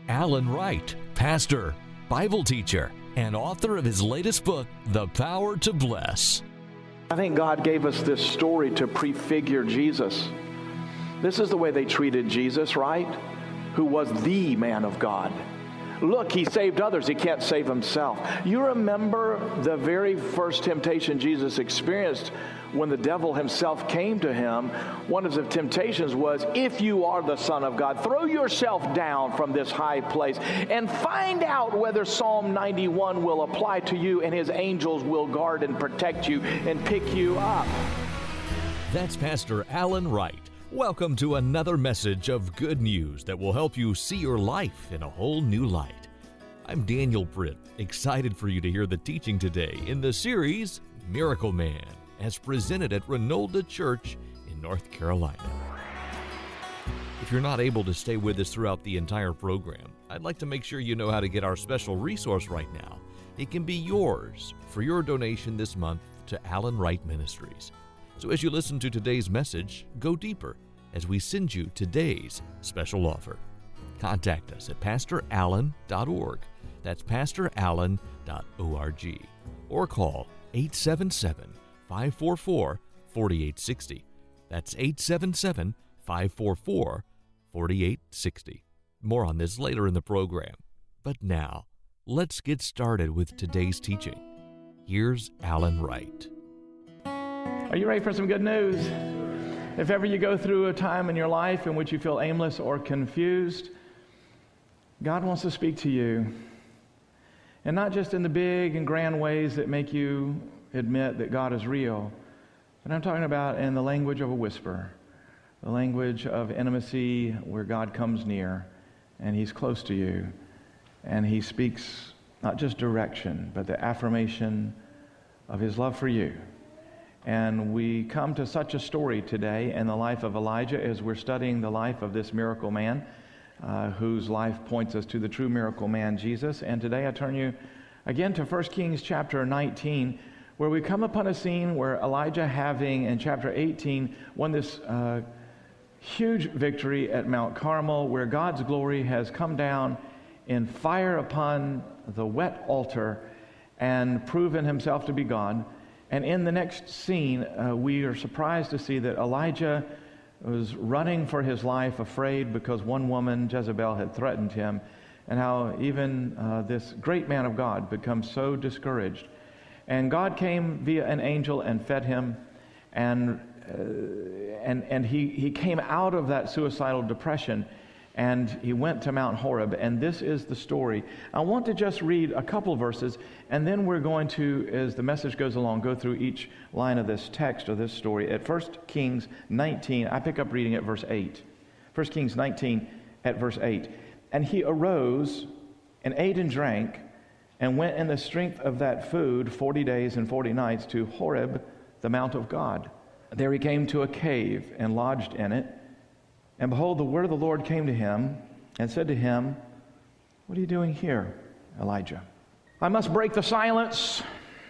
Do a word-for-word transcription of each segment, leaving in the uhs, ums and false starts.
Alan Wright, pastor, Bible teacher, and author of his latest book, The Power to Bless. I think God gave us this story to prefigure Jesus. This is the way they treated Jesus, right? Who was the man of God. Look, he saved others. He can't save himself. You remember the very first temptation Jesus experienced when the devil himself came to him. One of the temptations was, if you are the Son of God, throw yourself down from this high place and find out whether Psalm ninety-one will apply to you and his angels will guard and protect you and pick you up. That's Pastor Alan Wright. Welcome to another message of good news that will help you see your life in a whole new light. I'm Daniel Britt, excited for you to hear the teaching today in the series Miracle Man, as presented at Renolda Church in North Carolina. If you're not able to stay with us throughout the entire program, I'd like to make sure you know how to get our special resource right now. It can be yours for your donation this month to Alan Wright Ministries. So as you listen to today's message, go deeper as we send you today's special offer. Contact us at pastor allen dot org. That's pastor allen dot org. Or call eight seven seven, five four four, four eight six zero. That's eight seven seven, five four four, four eight six zero. More on this later in the program. But now, let's get started with today's teaching. Here's Alan Wright. Are you ready for some good news? If ever you go through a time in your life in which you feel aimless or confused, God wants to speak to you. And not just in the big and grand ways that make you admit that God is real, but I'm talking about in the language of a whisper, the language of intimacy where God comes near and He's close to you and He speaks not just direction, but the affirmation of His love for you. And we come to such a story today in the life of Elijah as we're studying the life of this miracle man, uh, whose life points us to the true miracle man, Jesus. And today I turn you again to First Kings chapter nineteen, where we come upon a scene where Elijah, having in chapter eighteen won this uh, huge victory at Mount Carmel, where God's glory has come down in fire upon the wet altar and proven Himself to be God. And in the next scene, uh, we are surprised to see that Elijah was running for his life, afraid because one woman, Jezebel, had threatened him, and how even uh, this great man of God becomes so discouraged. And God came via an angel and fed him, and uh, and and he, he came out of that suicidal depression, and he went to Mount Horeb, and this is the story. I want to just read a couple of verses, and then we're going to, as the message goes along, go through each line of this text or this story. At First Kings nineteen, I pick up reading at verse eight. First Kings nineteen at verse eight. And he arose and ate and drank and went in the strength of that food forty days and forty nights to Horeb, the mount of God. There he came to a cave and lodged in it. And behold, the word of the Lord came to him and said to him, "What are you doing here, Elijah?" I must break the silence.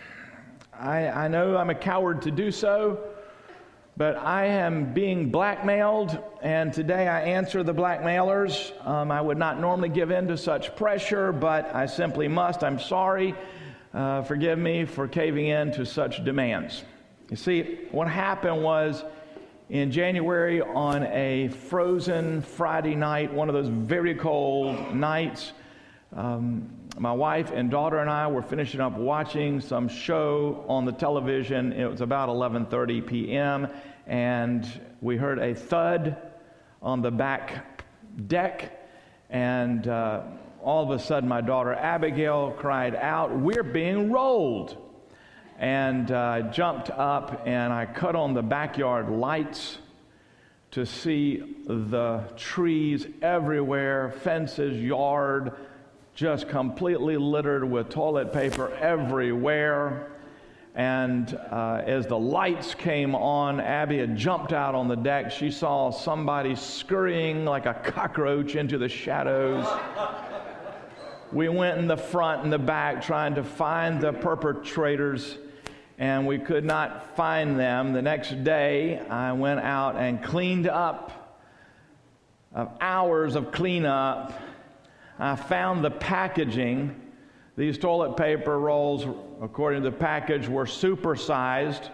I, I know I'm a coward to do so, but I am being blackmailed, and today I answer the blackmailers. Um, I would not normally give in to such pressure, but I simply must. I'm sorry. Uh, forgive me for caving in to such demands. You see, what happened was, in January, on a frozen Friday night, one of those very cold nights, um, my wife and daughter and I were finishing up watching some show on the television. It was about eleven thirty p.m., and we heard a thud on the back deck, and uh, all of a sudden my daughter Abigail cried out, "We're being rolled!" And I uh, jumped up and I cut on the backyard lights to see the trees everywhere, fences, yard, just completely littered with toilet paper everywhere. And uh, as the lights came on, Abby had jumped out on the deck. She saw somebody scurrying like a cockroach into the shadows. We went in the front and the back trying to find the perpetrators, and we could not find them. The next day, I went out and cleaned up. Of hours of cleanup, I found the packaging. These toilet paper rolls, according to the package, were supersized,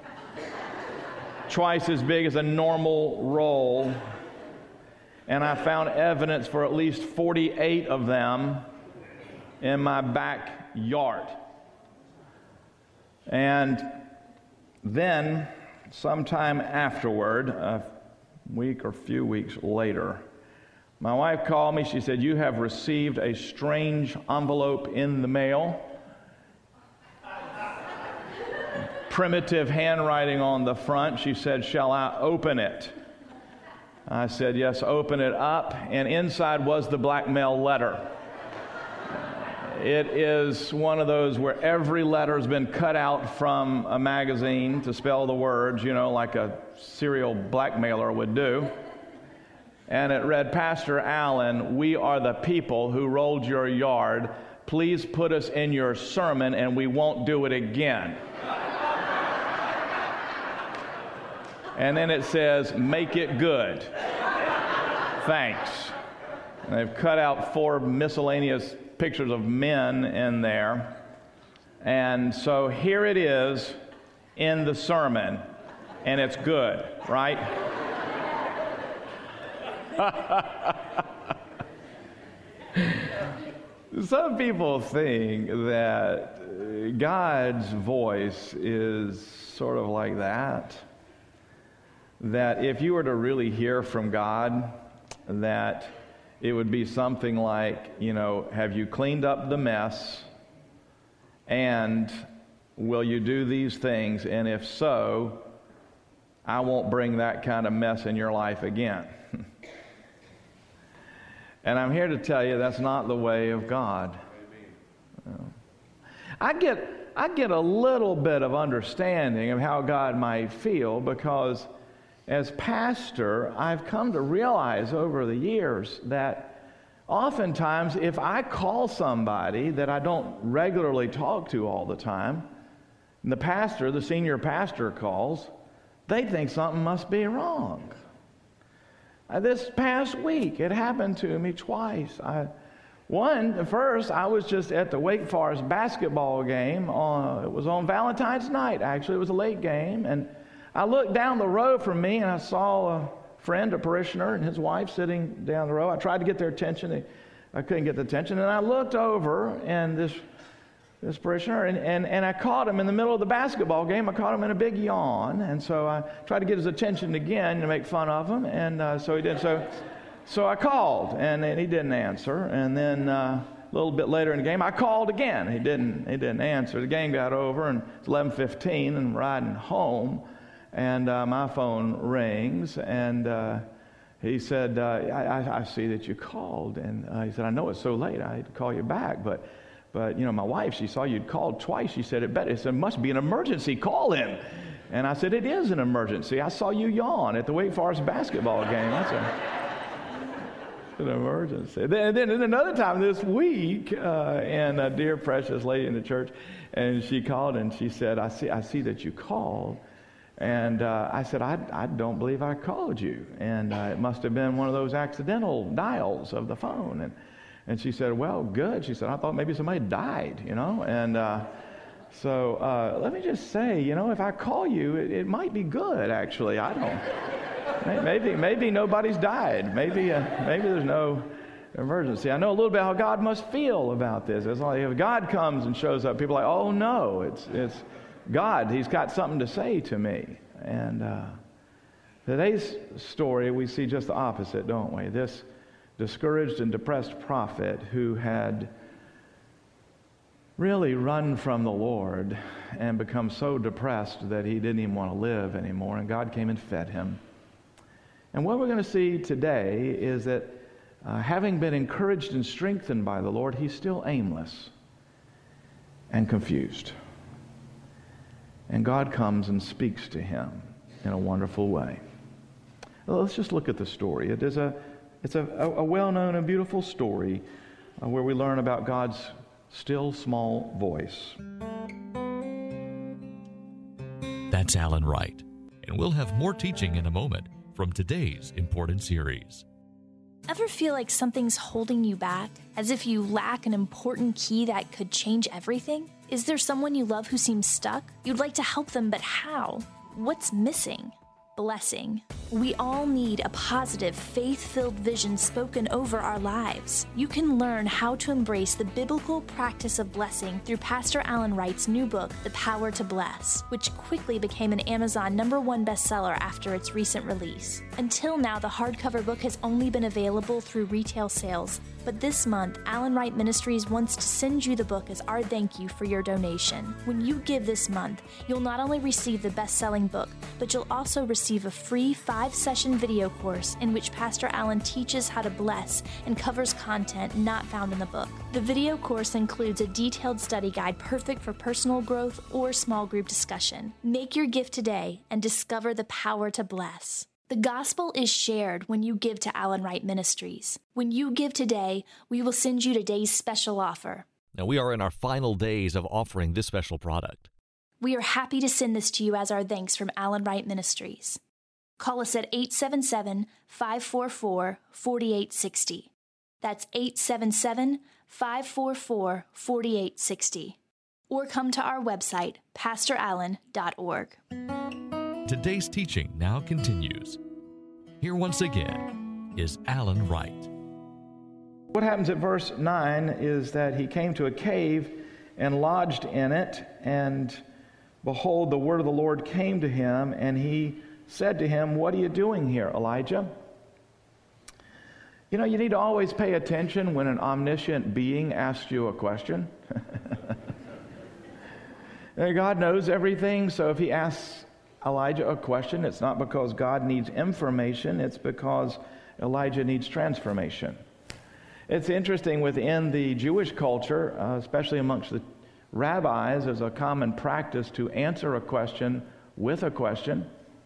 twice as big as a normal roll. And I found evidence for at least forty-eight of them in my backyard. And then, sometime afterward, a week or few weeks later, my wife called me. She said, "You have received a strange envelope in the mail. Primitive handwriting on the front." She said, "Shall I open it?" I said, "Yes, open it up." And inside was the blackmail letter. It is one of those where every letter has been cut out from a magazine to spell the words, you know, like a serial blackmailer would do. And it read, "Pastor Allen, we are the people who rolled your yard. Please put us in your sermon and we won't do it again." And then it says, "Make it good. Thanks." And they've cut out four miscellaneous pictures of men in there. And so here it is in the sermon, and it's good, right? Some people think that God's voice is sort of like that. That if you were to really hear from God, that it would be something like, you know, have you cleaned up the mess? And will you do these things? And if so, I won't bring that kind of mess in your life again. And I'm here to tell you that's not the way of God. I get, I get a little bit of understanding of how God might feel, because as pastor, I've come to realize over the years that oftentimes if I call somebody that I don't regularly talk to all the time, and the pastor, the senior pastor calls, they think something must be wrong. Uh, this past week, it happened to me twice. I, one, first, I was just at the Wake Forest basketball game. On, it was on Valentine's night, actually. It was a late game, and I looked down the row from me, and I saw a friend, a parishioner, and his wife sitting down the row. I tried to get their attention. They, I couldn't get the attention. And I looked over, and this this parishioner, and, and, and I caught him in the middle of the basketball game. I caught him in a big yawn. And so I tried to get his attention again to make fun of him. And uh, so he did. So so I called, and, and he didn't answer. And then uh, a little bit later in the game, I called again. He didn't, he didn't answer. The game got over, and it's eleven fifteen, and I'm riding home. And uh, my phone rings, and uh, he said, uh, I, I see that you called. And uh, he said, "I know it's so late, I had to call you back, but, but you know, my wife, she saw you'd called twice. She said, it better, it said, it must be an emergency, call in." And I said, "It is an emergency. I saw you yawn at the Wake Forest basketball game. That's a, an emergency." Then, then another time this week, uh, and a dear precious lady in the church, and she called and she said, I see, I see that you called. And uh, I said, I, I don't believe I called you. And uh, it must have been one of those accidental dials of the phone. And and she said, "Well, good." She said, "I thought maybe somebody died, you know." And uh, so uh, let me just say, you know, if I call you, it, it might be good, actually. I don't. maybe maybe nobody's died. Maybe uh, maybe there's no emergency. I know a little bit how God must feel about this. It's like if God comes and shows up, people are like, "Oh no, it's it's." God, he's got something to say to me. And uh, today's story, we see just the opposite, don't we? This discouraged and depressed prophet who had really run from the Lord and become so depressed that he didn't even want to live anymore, and God came and fed him. And what we're going to see today is that uh, having been encouraged and strengthened by the Lord, he's still aimless and confused. And God comes and speaks to him in a wonderful way. Well, let's just look at the story. It is a, it's a, a well-known and beautiful story uh, where we learn about God's still small voice. That's Alan Wright, and we'll have more teaching in a moment from today's important series. Ever feel like something's holding you back, as if you lack an important key that could change everything? Is there someone you love who seems stuck? You'd like to help them, but how? What's missing? Blessing. We all need a positive, faith-filled vision spoken over our lives. You can learn how to embrace the biblical practice of blessing through Pastor Alan Wright's new book, The Power to Bless, which quickly became an Amazon number one bestseller after its recent release. Until now, the hardcover book has only been available through retail sales, but this month, Alan Wright Ministries wants to send you the book as our thank you for your donation. When you give this month, you'll not only receive the best-selling book, but you'll also receive a free five-session video course in which Pastor Alan teaches how to bless and covers content not found in the book. The video course includes a detailed study guide perfect for personal growth or small group discussion. Make your gift today and discover the power to bless. The gospel is shared when you give to Alan Wright Ministries. When you give today, we will send you today's special offer. Now, we are in our final days of offering this special product. We are happy to send this to you as our thanks from Alan Wright Ministries. Call us at eight seven seven, five four four, four eight six zero. That's eight seven seven, five four four, four eight six zero. Or come to our website, pastor allen dot org. Today's teaching now continues. Here once again is Alan Wright. What happens at verse nine is that he came to a cave and lodged in it, and behold, the word of the Lord came to him, and he said to him, "What are you doing here, Elijah?" You know, you need to always pay attention when an omniscient being asks you a question. God knows everything, so if he asks Elijah a question, it's not because God needs information, it's because Elijah needs transformation. It's interesting, within the Jewish culture, uh, especially amongst the rabbis, there's a common practice to answer a question with a question.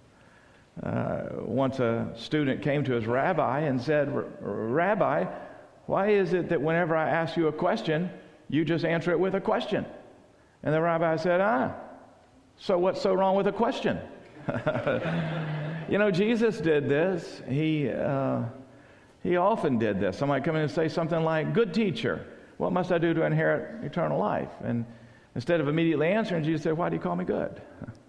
Uh, once a student came to his rabbi and said, "Rabbi, why is it that whenever I ask you a question, you just answer it with a question?" And the rabbi said, ah, so what's so wrong with a question? You know, Jesus did this. He uh, he often did this. Somebody come in and say something like, "Good teacher, what must I do to inherit eternal life?" And instead of immediately answering, Jesus said, "Why do you call me good?"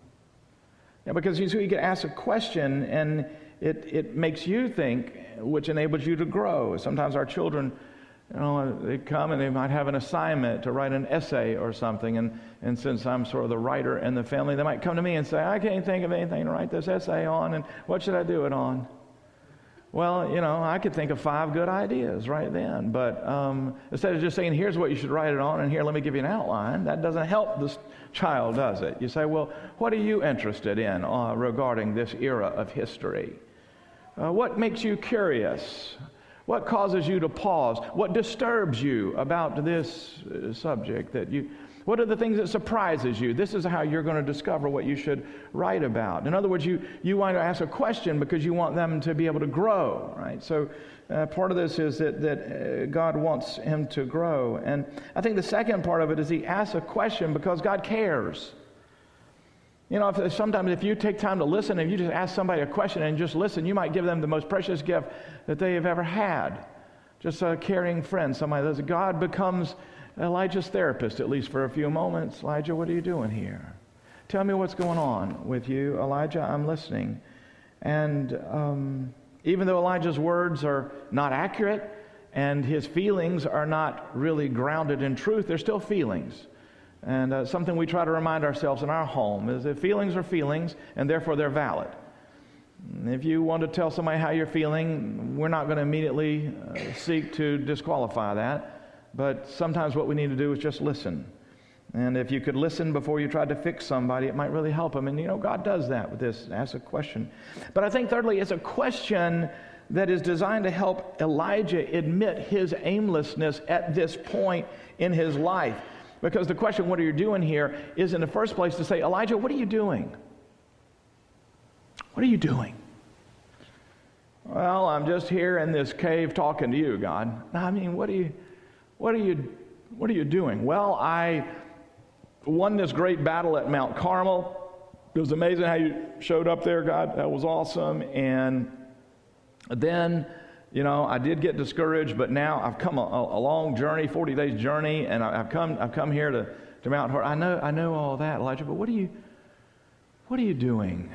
Yeah, because you see, you get asked a question, and it, it makes you think, which enables you to grow. Sometimes our children, you know, they come and they might have an assignment to write an essay or something, and, and since I'm sort of the writer in the family, they might come to me and say, "I can't think of anything to write this essay on, and what should I do it on?" Well, you know, I could think of five good ideas right then, but um, instead of just saying, "Here's what you should write it on, and here, let me give you an outline," that doesn't help this child, does it? You say, "Well, what are you interested in uh, regarding this era of history? Uh, what makes you curious? What causes you to pause? What disturbs you about this uh, subject that you... What are the things that surprises you?" This is how you're going to discover what you should write about. In other words, you, you want to ask a question because you want them to be able to grow, right? So uh, part of this is that, that uh, God wants him to grow. And I think the second part of it is he asks a question because God cares. You know, if, sometimes if you take time to listen, if you just ask somebody a question and just listen, you might give them the most precious gift that they have ever had. Just a caring friend, somebody that God becomes Elijah's therapist, at least for a few moments. "Elijah, what are you doing here? Tell me what's going on with you, Elijah. I'm listening." And um, even though Elijah's words are not accurate and his feelings are not really grounded in truth, they're still feelings. And uh, something we try to remind ourselves in our home is that feelings are feelings, and therefore they're valid. If you want to tell somebody how you're feeling, we're not going to immediately uh, seek to disqualify that. But sometimes what we need to do is just listen. And if you could listen before you tried to fix somebody, it might really help them. And you know, God does that with this. Ask a question. But I think thirdly, it's a question that is designed to help Elijah admit his aimlessness at this point in his life. Because the question, "What are you doing here?" is in the first place to say, "Elijah, what are you doing? What are you doing?" "Well, I'm just here in this cave talking to you, God." I mean, what are you... What are you what are you doing? "Well, I won this great battle at Mount Carmel. It was amazing how you showed up there, God. That was awesome. And then you know, I did get discouraged, but now I've come a, a long journey, forty days journey, and I, I've come I've come here to, to Mount Horeb. I know I know all that, Elijah, but what are you what are you doing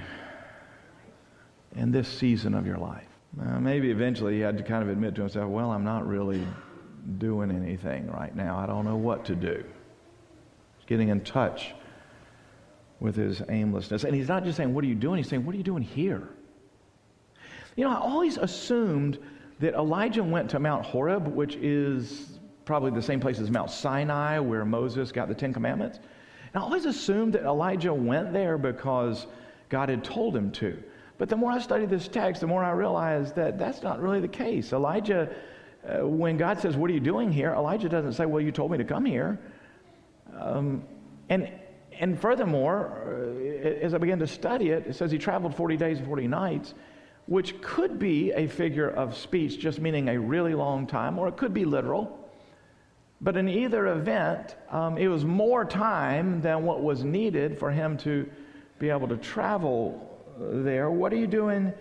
in this season of your life? Uh, maybe eventually he had to kind of admit to himself, well, I'm not really doing anything right now. I don't know what to do. He's getting in touch with his aimlessness. And he's not just saying, what are you doing? He's saying, what are you doing here? You know, I always assumed that Elijah went to Mount Horeb, which is probably the same place as Mount Sinai, where Moses got the Ten Commandments. And I always assumed that Elijah went there because God had told him to. But the more I studied this text, the more I realized that that's not really the case. Elijah, uh, when God says, what are you doing here? Elijah doesn't say, well, you told me to come here. Um, and And furthermore, as I began to study it, it says he traveled forty days and forty nights, which could be a figure of speech, just meaning a really long time, or it could be literal. But in either event, um, it was more time than what was needed for him to be able to travel there. What are you doing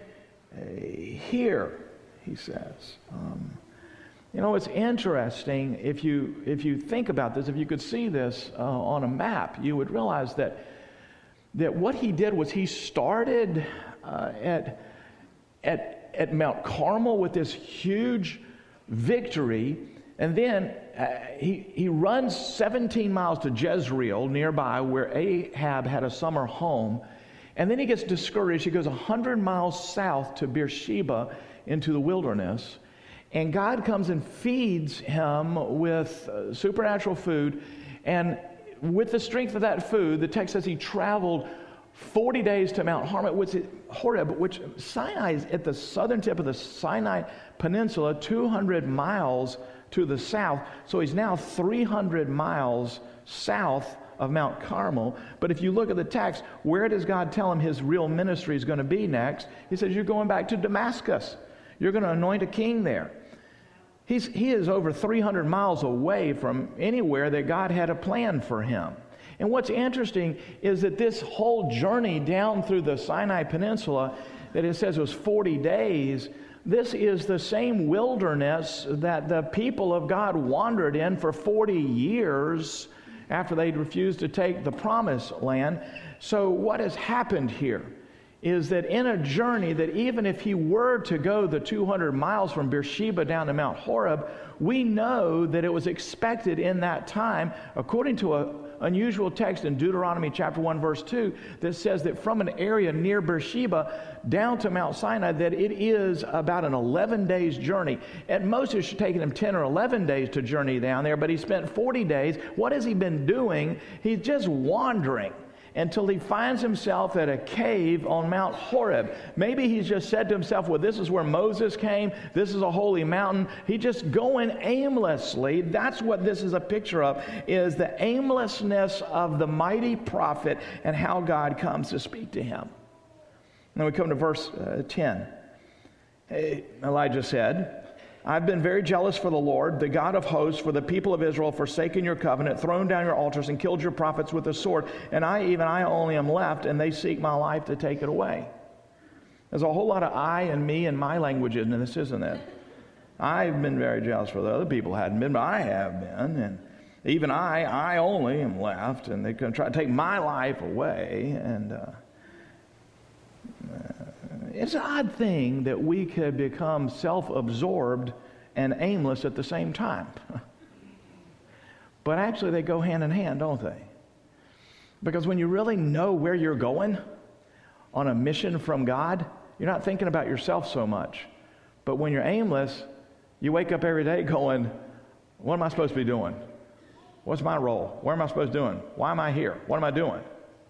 here? He says. Um, You know, it's interesting, if you if you think about this, if you could see this uh, on a map, you would realize that that what he did was he started uh, at, at, at Mount Carmel with this huge victory, and then uh, he, he runs seventeen miles to Jezreel nearby where Ahab had a summer home, and then he gets discouraged. He goes one hundred miles south to Beersheba into the wilderness. And God comes and feeds him with uh, supernatural food. And with the strength of that food, the text says he traveled forty days to Mount Horeb, which, Horeb, which Sinai is at the southern tip of the Sinai Peninsula, two hundred miles to the south. So he's now three hundred miles south of Mount Carmel. But if you look at the text, where does God tell him his real ministry is going to be next? He says, you're going back to Damascus. You're going to anoint a king there. He's, he is over three hundred miles away from anywhere that God had a plan for him. And what's interesting is that this whole journey down through the Sinai Peninsula, that it says was forty days, this is the same wilderness that the people of God wandered in for forty years after they'd refused to take the promised land. So what has happened here is that in a journey that even if he were to go the two hundred miles from Beersheba down to Mount Horeb, we know that it was expected in that time, according to an unusual text in Deuteronomy chapter one, verse two, that says that from an area near Beersheba down to Mount Sinai, that it is about an eleven days journey. At most, it should have taken him ten or eleven days to journey down there, but he spent forty days. What has he been doing? He's just wandering until he finds himself at a cave on Mount Horeb. Maybe he's just said to himself, well, this is where Moses came. This is a holy mountain. He's just going aimlessly. That's what this is a picture of, is the aimlessness of the mighty prophet and how God comes to speak to him. Now we come to verse uh, ten. Hey, Elijah said, I've been very jealous for the Lord, the God of hosts, for the people of Israel, forsaken your covenant, thrown down your altars, and killed your prophets with the sword. And I, even I only am left, and they seek my life to take it away. There's a whole lot of I and me and my language in this, isn't it? I've been very jealous for the other people hadn't been, but I have been. And even I, I only am left, and they're going to try to take my life away. And uh, it's an odd thing that we could become self-absorbed and aimless at the same time. But actually they go hand in hand, don't they? Because when you really know where you're going on a mission from God, you're not thinking about yourself so much. But when you're aimless, you wake up every day going, what am I supposed to be doing? What's my role? What am I supposed to be doing? Why am I here? What am I doing?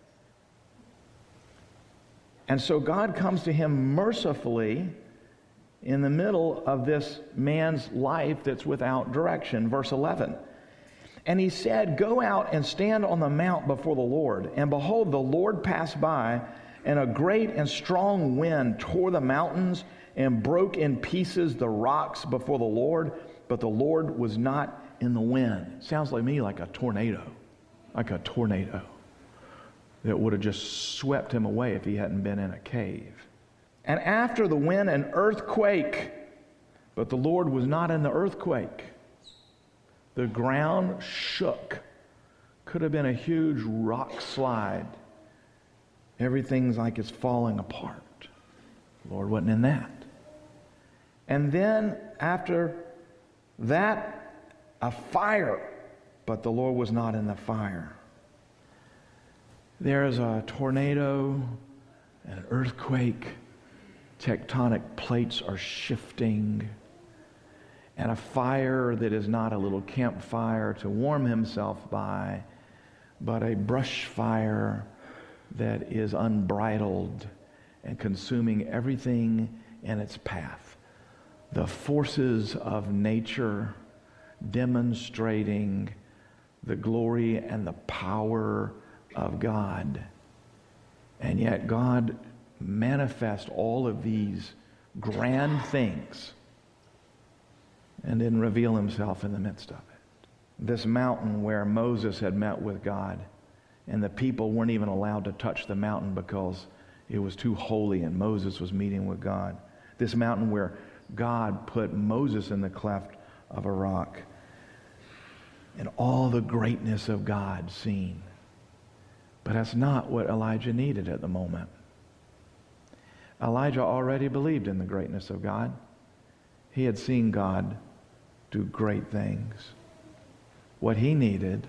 And so God comes to him mercifully in the middle of this man's life that's without direction. Verse eleven. And he said, go out and stand on the mount before the Lord. And behold, the Lord passed by, and a great and strong wind tore the mountains and broke in pieces the rocks before the Lord. But the Lord was not in the wind. Sounds like me like a tornado. Like a tornado that would have just swept him away if he hadn't been in a cave. And after the wind, an earthquake. But the Lord was not in the earthquake. The ground shook. Could have been a huge rock slide. Everything's like it's falling apart. The Lord wasn't in that. And then after that, a fire. But the Lord was not in the fire. There's a tornado, an earthquake. Tectonic plates are shifting. And a fire that is not a little campfire to warm himself by, but a brush fire that is unbridled and consuming everything in its path. The forces of nature demonstrating the glory and the power of God. And yet God manifests all of these grand things and then reveal himself in the midst of it. This mountain where Moses had met with God, and the people weren't even allowed to touch the mountain because it was too holy and Moses was meeting with God. This mountain where God put Moses in the cleft of a rock, and all the greatness of God seen. But that's not what Elijah needed at the moment. Elijah already believed in the greatness of God. He had seen God do great things. What he needed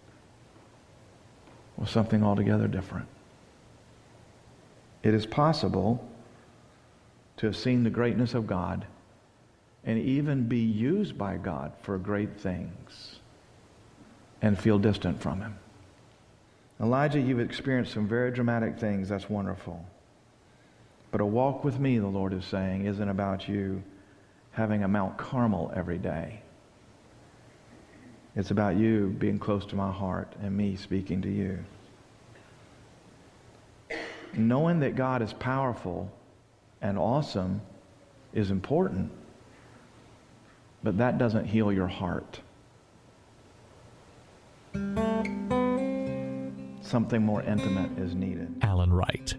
was something altogether different. It is possible to have seen the greatness of God and even be used by God for great things and feel distant from him. Elijah, you've experienced some very dramatic things. That's wonderful. But a walk with me, the Lord is saying, isn't about you having a Mount Carmel every day. It's about you being close to my heart and me speaking to you. Knowing that God is powerful and awesome is important, but that doesn't heal your heart. Something more intimate is needed. Alan Wright.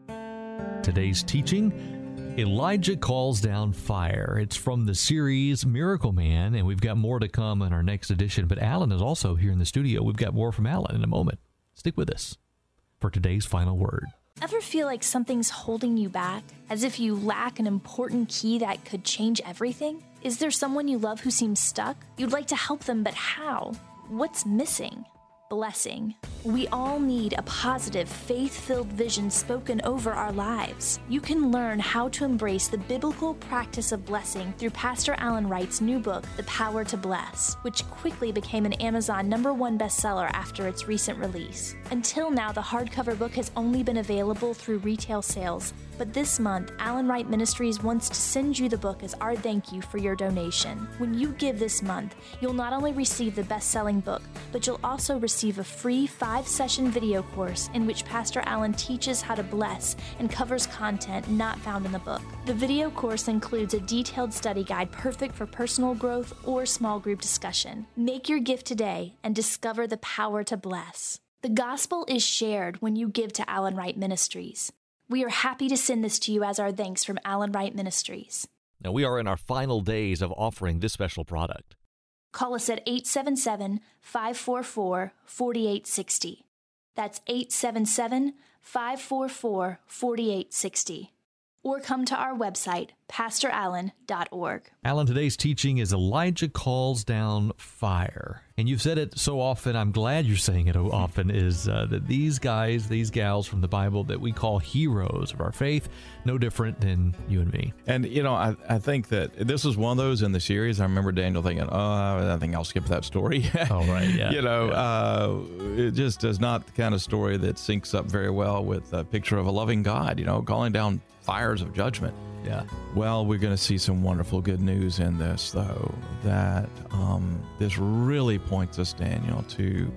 Today's teaching, Elijah calls down fire. It's from the series Miracle Man, and we've got more to come in our next edition. But Alan is also here in the studio. We've got more from Alan in a moment. Stick with us for today's final word. Ever feel like something's holding you back, as if you lack an important key that could change everything? Is there someone you love who seems stuck? You'd like to help them, but how? What's missing? Blessing. We all need a positive, faith-filled vision spoken over our lives. You can learn how to embrace the biblical practice of blessing through Pastor Alan Wright's new book, The Power to Bless, which quickly became an Amazon number one bestseller after its recent release. Until now, the hardcover book has only been available through retail sales, but this month, Alan Wright Ministries wants to send you the book as our thank you for your donation. When you give this month, you'll not only receive the best-selling book, but you'll also receive a free five-session video course in which Pastor Alan teaches how to bless and covers content not found in the book. The video course includes a detailed study guide perfect for personal growth or small group discussion. Make your gift today and discover the power to bless. The gospel is shared when you give to Alan Wright Ministries. We are happy to send this to you as our thanks from Alan Wright Ministries. Now, we are in our final days of offering this special product. Call us at eight seven seven, five four four, four eight six zero. That's eight seven seven, five four four, four eight six zero. Or come to our website, pastor allen dot org. Alan, today's teaching is Elijah calls down fire. And you've said it so often, I'm glad you're saying it so often, is uh, that these guys, these gals from the Bible that we call heroes of our faith, no different than you and me. And, you know, I, I think that this is one of those in the series. I remember Daniel thinking, oh, I think I'll skip that story. Oh, right, yeah. you know, yeah. Uh, it just is not the kind of story that syncs up very well with a picture of a loving God, you know, calling down fires of judgment. Yeah. Well, we're going to see some wonderful good news in this, though, that um, this really points us, Daniel, to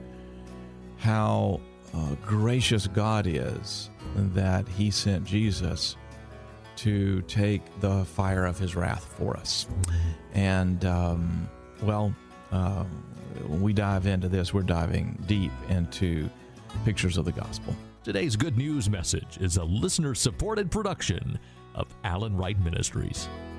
how uh, gracious God is that he sent Jesus to take the fire of his wrath for us. And, um, well, um, when we dive into this, we're diving deep into pictures of the gospel. Today's good news message is a listener-supported production of Alan Wright Ministries.